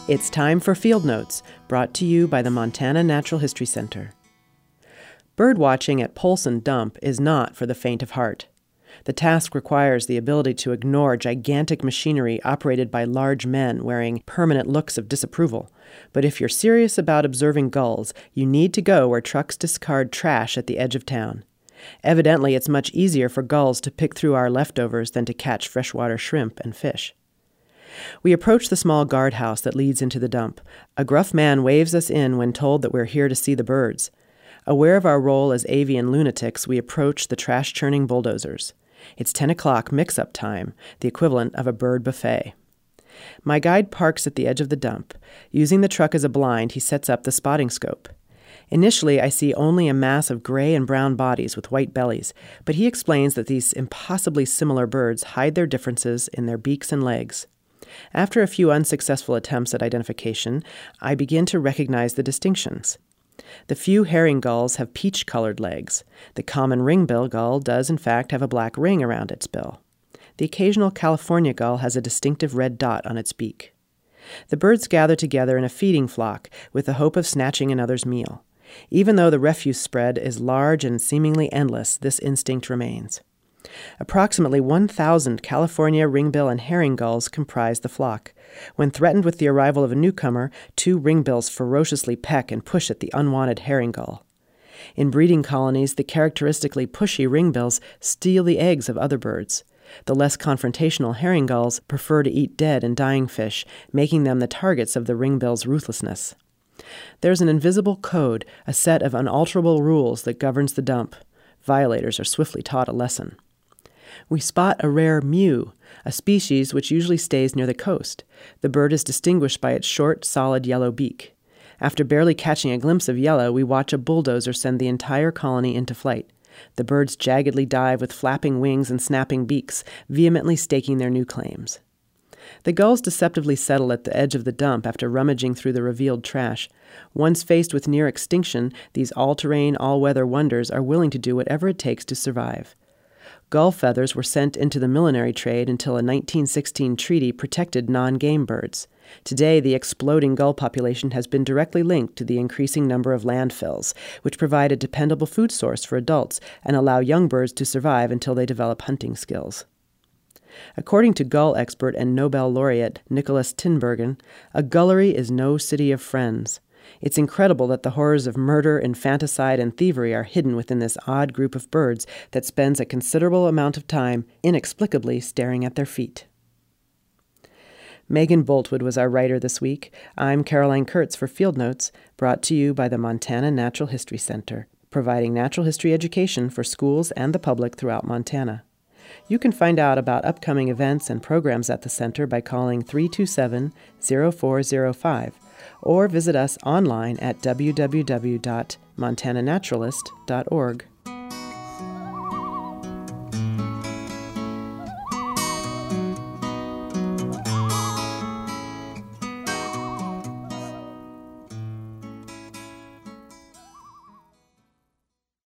It's time for Field Notes, brought to you by the Montana Natural History Center. Birdwatching at Polson Dump is not for the faint of heart. The task requires the ability to ignore gigantic machinery operated by large men wearing permanent looks of disapproval. But if you're serious about observing gulls, you need to go where trucks discard trash at the edge of town. Evidently, it's much easier for gulls to pick through our leftovers than to catch freshwater shrimp and fish. We approach the small guardhouse that leads into the dump. A gruff man waves us in when told that we're here to see the birds. Aware of our role as avian lunatics, we approach the trash-churning bulldozers. It's 10 o'clock mix-up time, the equivalent of a bird buffet. My guide parks at the edge of the dump. Using the truck as a blind, he sets up the spotting scope. Initially, I see only a mass of gray and brown bodies with white bellies, but he explains that these impossibly similar birds hide their differences in their beaks and legs. After a few unsuccessful attempts at identification, I begin to recognize the distinctions. The few herring gulls have peach-colored legs. The common ringbill gull does, in fact, have a black ring around its bill. The occasional California gull has a distinctive red dot on its beak. The birds gather together in a feeding flock with the hope of snatching another's meal. Even though the refuse spread is large and seemingly endless, this instinct remains. Approximately 1,000 California ringbill and herring gulls comprise the flock. When threatened with the arrival of a newcomer, 2 ringbills ferociously peck and push at the unwanted herring gull. In breeding colonies, the characteristically pushy ringbills steal the eggs of other birds. The less confrontational herring gulls prefer to eat dead and dying fish, making them the targets of the ringbill's ruthlessness. There's an invisible code, a set of unalterable rules that governs the dump. Violators are swiftly taught a lesson. We spot a rare mew, a species which usually stays near the coast. The bird is distinguished by its short, solid yellow beak. After barely catching a glimpse of yellow, we watch a bulldozer send the entire colony into flight. The birds jaggedly dive with flapping wings and snapping beaks, vehemently staking their new claims. The gulls deceptively settle at the edge of the dump after rummaging through the revealed trash. Once faced with near extinction, these all-terrain, all-weather wonders are willing to do whatever it takes to survive. Gull feathers were sent into the millinery trade until a 1916 treaty protected non-game birds. Today, the exploding gull population has been directly linked to the increasing number of landfills, which provide a dependable food source for adults and allow young birds to survive until they develop hunting skills. According to gull expert and Nobel laureate Nicholas Tinbergen, a gullery is no city of friends. It's incredible that the horrors of murder, infanticide, and thievery are hidden within this odd group of birds that spends a considerable amount of time inexplicably staring at their feet. Megan Boltwood was our writer this week. I'm Caroline Kurtz for Field Notes, brought to you by the Montana Natural History Center, providing natural history education for schools and the public throughout Montana. You can find out about upcoming events and programs at the center by calling 327-0405 or visit us online at www.montananaturalist.org.